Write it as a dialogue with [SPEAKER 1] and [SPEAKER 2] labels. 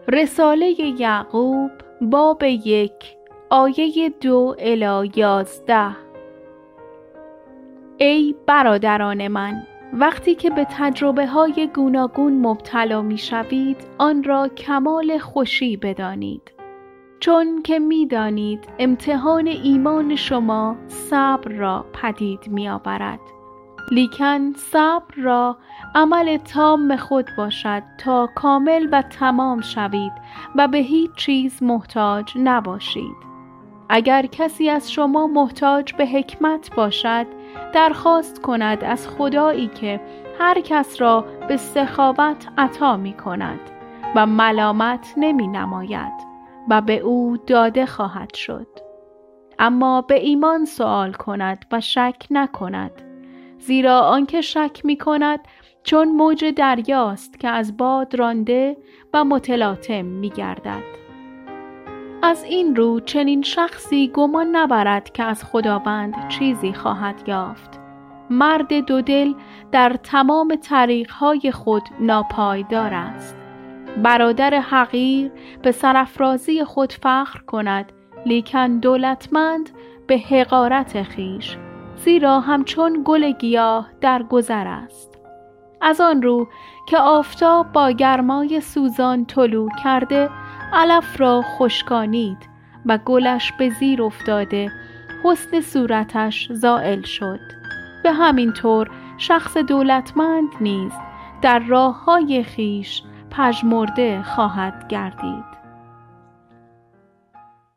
[SPEAKER 1] رساله یعقوب باب 1 آیه 2 الی 11. ای برادران من، وقتی که به تجربه های گوناگون مبتلا می شوید، آن را کمال خوشی بدانید، چون که می دانید امتحان ایمان شما صبر را پدید می آورد. لیکن صبر را عمل تام خود باشد تا کامل و تمام شوید و به هیچ چیز محتاج نباشید. اگر کسی از شما محتاج به حکمت باشد، درخواست کند از خدایی که هر کس را به سخاوت عطا می کند و ملامت نمی نماید و به او داده خواهد شد. اما به ایمان سؤال کند و شک نکند، زیرا آنکه شک می کند چون موج دریاست که از باد رانده و متلاطم می گردد. از این رو چنین شخصی گمان نبرد که از خداوند چیزی خواهد یافت. مرد دودل در تمام طریقهای خود ناپایدار است. برادر حقیر به سرافرازی خود فخر کند، لیکن دولتمند به حقارت خویش، زیرا همچون گل گیاه در گذر است. از آن رو که آفتاب با گرمای سوزان طلوع کرده، علف را خشکانید و گلش به زیر افتاده، حسن صورتش زائل شد. به همین طور شخص دولتمند نیز در راه‌های خویش پژمرده خواهد گردید.